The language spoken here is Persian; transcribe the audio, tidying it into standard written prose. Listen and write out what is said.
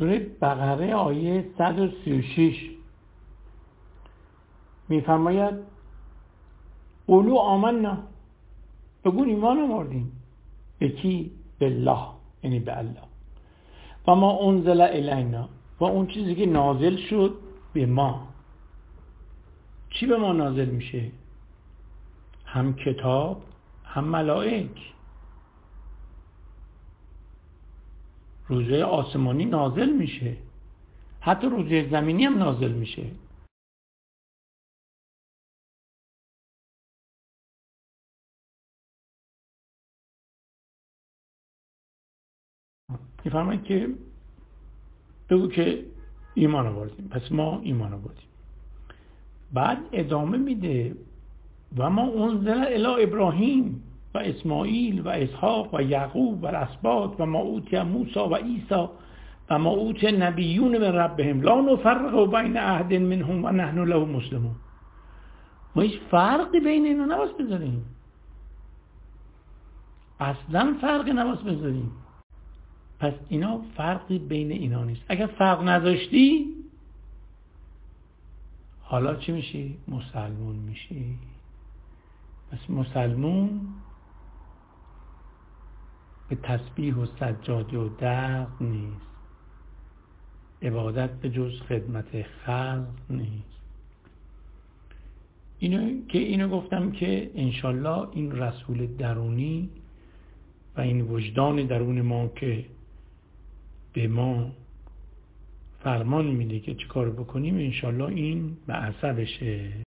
سوره بقره آیه 136 میفرماید قولوا آمنا، بگو ایمان آوردیم. به کی؟ بالله، یعنی به الله. و ما انزل الینا، و اون چیزی که نازل شد به ما. چی به ما نازل میشه؟ هم کتاب هم ملائک. روزه آسمانی نازل میشه، حتی روزه زمینی هم نازل میشه. میفرماید که بگو که ایمان آوردیم. پس ما ایمان آوردیم. بعد ادامه میده و ما انزل الی ابراهیم و اسماعیل و اسحاق و یعقوب و الاسباط و ما اوتی موسی و عیسی و ما اوتی نبیون من ربهم لا نفرق بین احد منهم و نحن له مسلمون. ما هیچ فرقی بین اینا نباید بذاریم، اصلا فرقی نباید بذاریم. پس اینا فرقی بین اینا نیست. اگر فرق نذاشتی حالا چی میشی؟ مسلمون میشی. پس مسلمون به تسبیح و سجاده و دق نیست، عبادت به جز خدمت خلق نیست. اینو گفتم که انشالله این رسول درونی و این وجدان درون ما که به ما فرمان میده که چی کار بکنیم، انشالله این به اثر بشه.